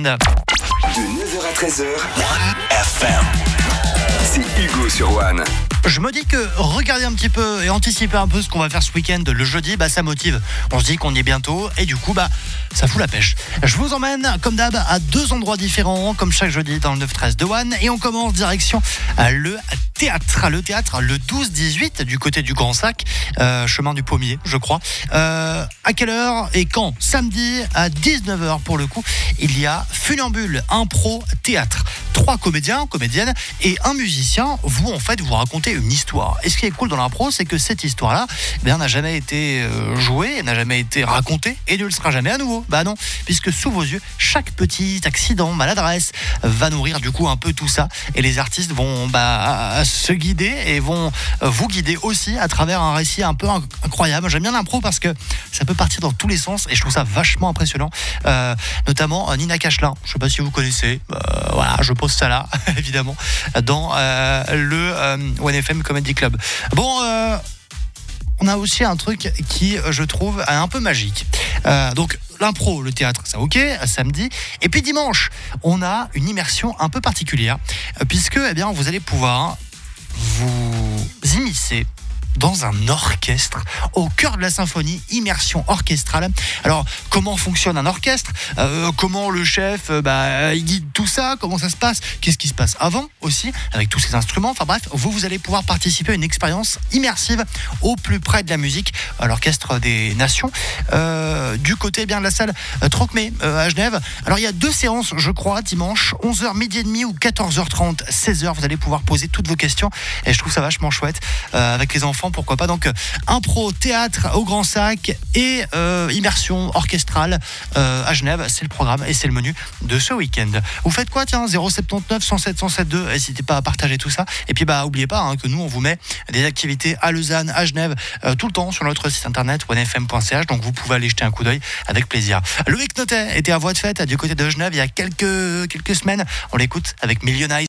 De 9h à 13h, FM. C'est Hugo sur One. Je me dis que regarder un petit peu et anticiper un peu ce qu'on va faire ce week-end, le jeudi, ça motive. On se dit qu'on y est bientôt et du coup, ça fout la pêche. Je vous emmène, comme d'hab, à 2 endroits différents, comme chaque jeudi dans le 9-13 de One. Et on commence direction le théâtre. Le théâtre, le 12-18, du côté du Grand Sac, chemin du Pommier, je crois. À quelle heure et quand? Samedi à 19h pour le coup, il y a Funambule, impro théâtre. 3 comédiens, comédiennes et un musicien vont en fait vous raconter une histoire. Et ce qui est cool dans l'impro, c'est que cette histoire-là n'a jamais été jouée, n'a jamais été racontée et ne le sera jamais à nouveau. Non, puisque sous vos yeux, chaque petit accident, maladresse va nourrir du coup un peu tout ça. Et les artistes vont se guider et vont vous guider aussi à travers un récit un peu incroyable. J'aime bien l'impro parce que ça peut partir dans tous les sens et je trouve ça vachement impressionnant. Notamment Nina Cachelin, je ne sais pas si vous connaissez. Voilà, je pose ça là, évidemment, dans le One FM Comedy Club. On a aussi un truc qui, je trouve, est un peu magique. Donc, l'impro, le théâtre, ça ok, samedi. Et puis dimanche, on a une immersion un peu particulière, puisque vous allez pouvoir vous immiscer dans un orchestre, au cœur de la symphonie, immersion orchestrale. Alors, comment fonctionne un orchestre? Comment le chef il guide tout ça? Comment ça se passe? Qu'est-ce qui se passe avant aussi, avec tous ces instruments? Enfin bref, vous allez pouvoir participer à une expérience immersive au plus près de la musique, à l'Orchestre des Nations, du côté de la salle Trocmé à Genève. Alors, il y a 2 séances, je crois, dimanche, 11h, midi et demi ou 14h30, 16h. Vous allez pouvoir poser toutes vos questions et je trouve ça vachement chouette avec les enfants. Pourquoi pas. Donc impro, théâtre au Grand Sac et immersion orchestrale à Genève, c'est le programme et c'est le menu de ce week-end. Vous faites quoi? 079 107 107 n'hésitez pas à partager tout ça et puis oubliez pas que nous on vous met des activités à Lausanne, à Genève tout le temps sur notre site internet onefm.ch, donc vous pouvez aller jeter un coup d'œil avec plaisir. Loïc Notet était à Voix de Fête du côté de Genève il y a quelques semaines, on l'écoute avec Millionize.